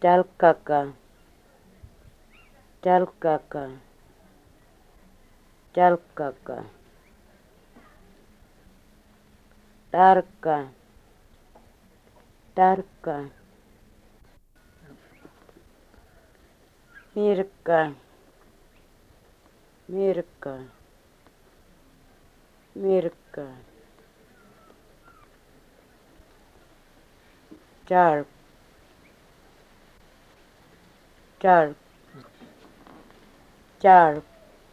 Calcaka, calcaka, calcaka. Tarka, tarka. Mirka, mirka, mirka. Sharp, sharp, sharp,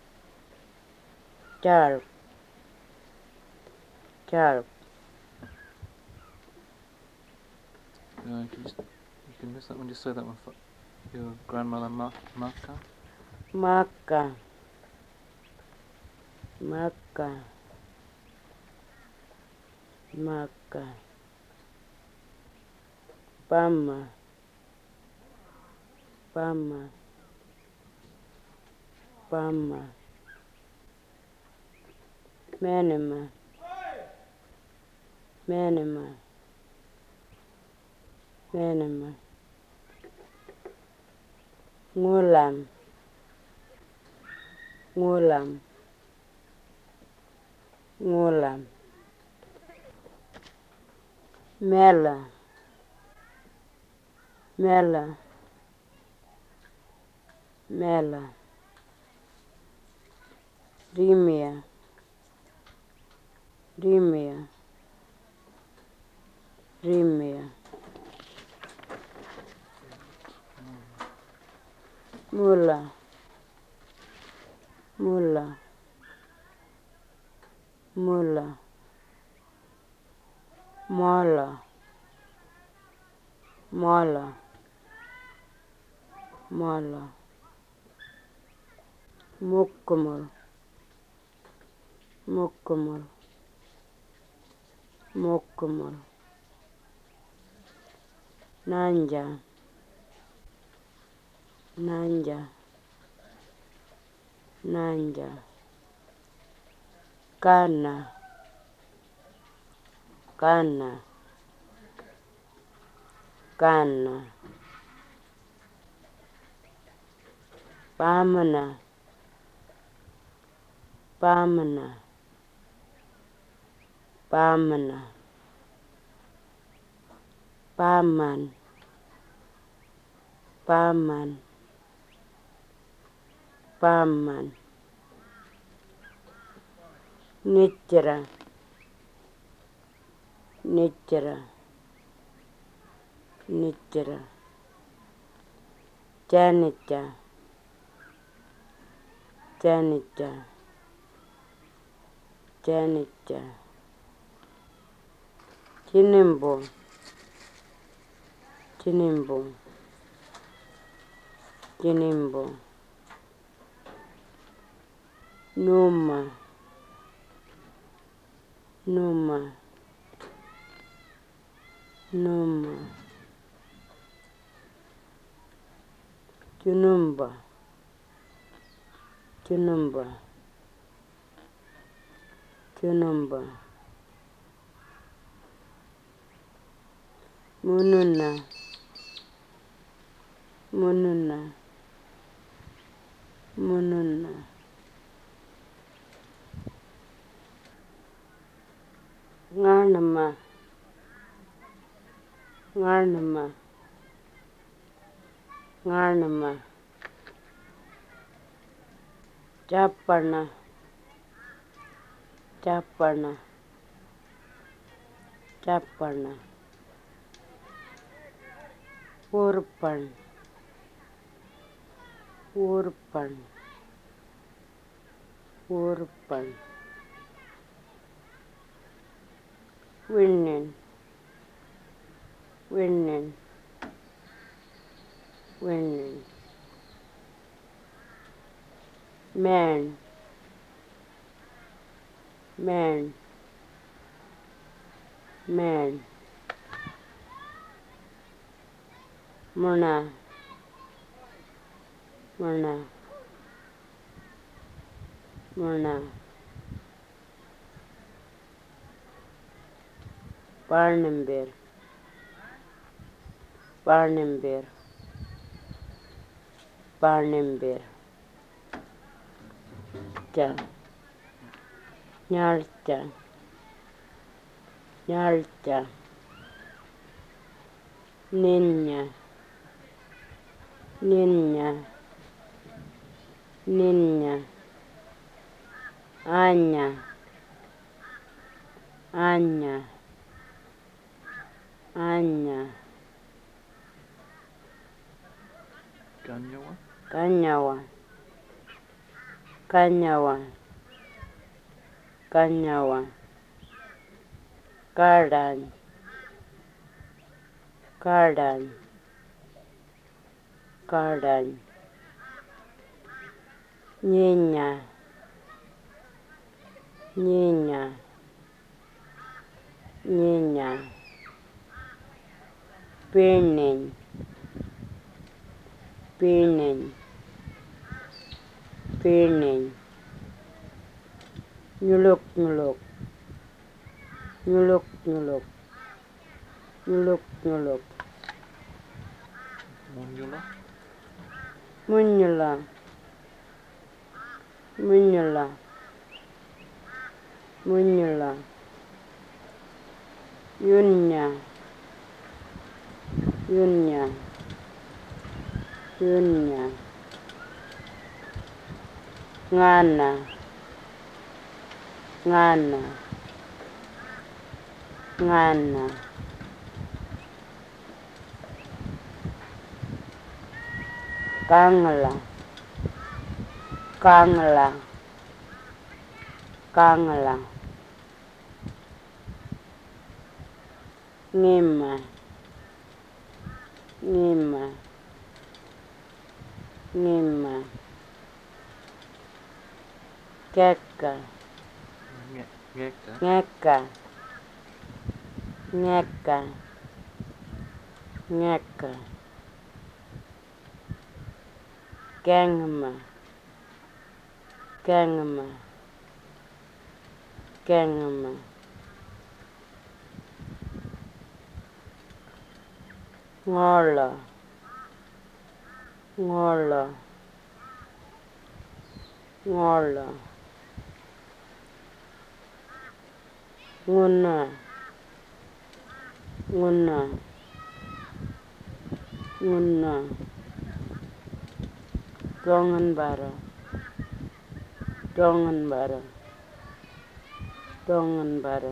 sharp, sharp. You can miss that when you say that one. Your grandmother Maka. Maka, maka, maka. Pama, pama, pama. Menema, menema, menema. Ngulam, ngulam, ngulam. Mela, mela, mela. Rimia, rimia, rimia. Mula, mula, mula. Mola, mola, mola. Mukkumul, mukkumul, mukkumul. Nanja, nanja, nanja. Kana, kana, kana. Pamana, pamana, pamana. Paman, paman, paman. Nitra, nitra, nitra. Janita, janita, janita. Chinimbo, chinimbo, chinimbo. Numa, numa, numa. Chunumba, chunumba, chunumba. Mununa, mununa, mununa. Nganama, nganama, nganama. Chapana, chapana, chapana. Urpan, urpan, urpan. Winning, winning, winning. Man, man, man. Muna, muna, muna. Barnumber, Barnumber, Panembir. Nyalta. Nyalta. Niña. Niña. Niña. Aña. Aña. Aña. Ganyawa. Cañawa. Cañawa. Cañawa. Cardan. Cardan. Cardan. Niña. Niña. Niña. Pinin. Pinin. Pinin. Nyuluk nyuluk. Nyuluk nyuluk. Nyuluk nyuluk. Munyula. Munyula. Munyula. Munyula. Yunya. Yunya. Yunya. Ngana. Ngana. Ngana. Kangla. Kangla. Kangla. Ngima. Ngima. Ngima. Keka. Ngeka. Ngeka. Ngeka. Ngeka. Kengma. Kengma. Kengma. Ngola. Ngola. Ngola. Nguna. Nguna. Nguna. Dongan bara. Dongan bara. Dongan bara.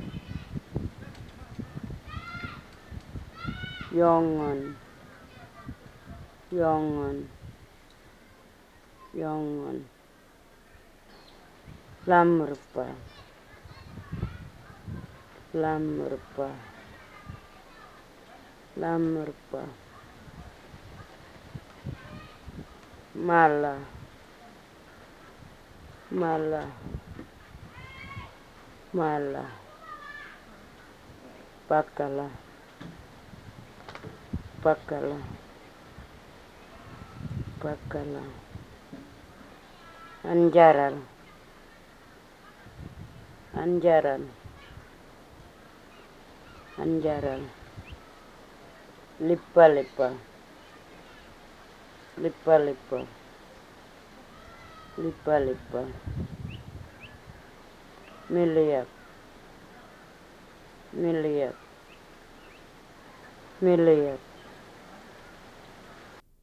Yongan. Yongan. Yongan. Lamrupa. Lamrupa. Lamrupa. Mala. Mala. Mala. Pakala. Pakala. Pakala. Anjaran. Anjaran. Anjaran. Lipa lipa. Lipa lipa. Lipa lipa. Miliak. Miliak. Miliak.